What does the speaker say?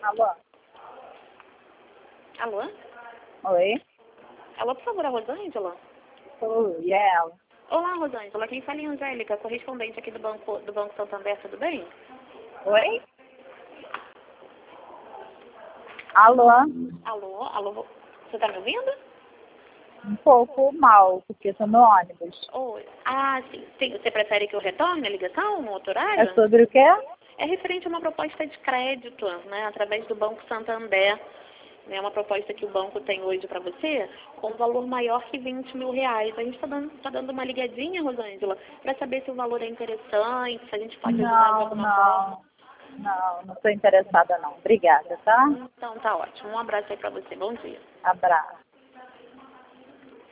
Alô? Alô? Oi? Alô, por favor, a Rosângela? Oi, é ela. Olá, Rosângela. Quem fala é a Angélica, correspondente aqui do Banco Santander, tudo bem? Oi? Alô? Alô? Alô? Você tá me ouvindo? Um pouco mal, porque estou no ônibus. Oi. Ah, sim. Você prefere que eu retorne a ligação no outro É horário? sobre o quê? É referente a uma proposta de crédito, né, através do Banco Santander. É uma proposta que o banco tem hoje para você, com um valor maior que R$ 20.000. A gente está dando uma ligadinha, Rosângela, para saber se o valor é interessante, se a gente pode ajudar de Não, alguma forma. não estou interessada não. Obrigada, tá? Então tá ótimo. Um abraço aí para você. Bom dia. Abraço.